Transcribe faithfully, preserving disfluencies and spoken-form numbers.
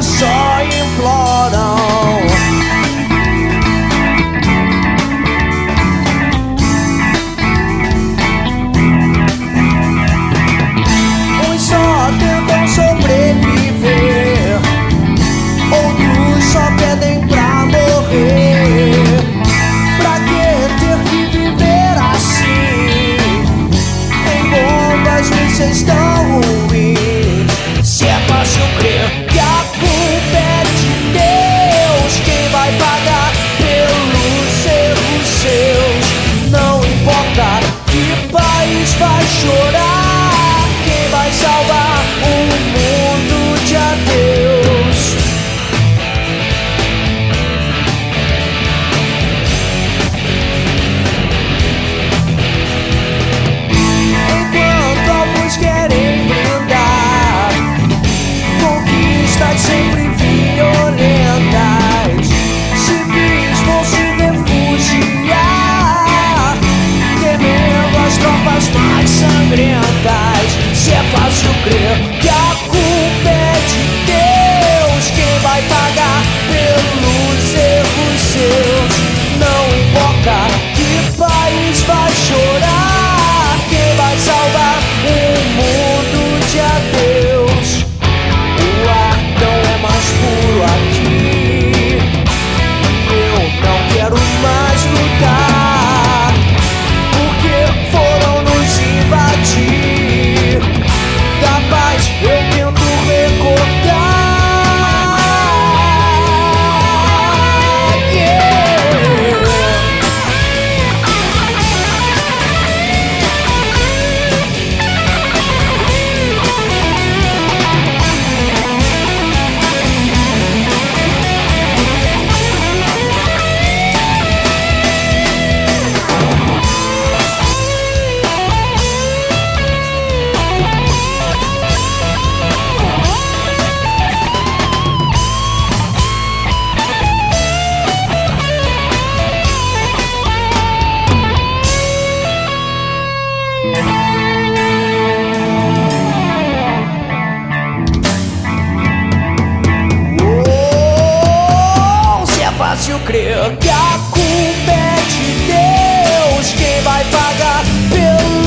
só imploram. Uns só tentam sobreviver, outros só pedem pra morrer. Pra que ter que viver assim, em bombas, mísseis tão ruins? Se é fácil crer que a culpa é de Deus, quem vai pagar pelos erros seus? Não importa que país vai chorar, quem vai salvar o mundo de adeus? Enquanto alguns querem brindar conquistas sempre violentas, civis vão se refugiar, temendo as tropas mais sangrentas. Se é fácil crer que a culpa é de Deus, quem vai pagar pelos erros seus? Não importa que país vai chorar, quem vai salvar o mundo de adeus? O ar não é mais puro aqui, eu não quero mais lutar, porque foram nos invadir. Da paz eu tento recordar. Yeah. Oh, se é fácil crer que a culpa é de Deus, quem vai pagar pelo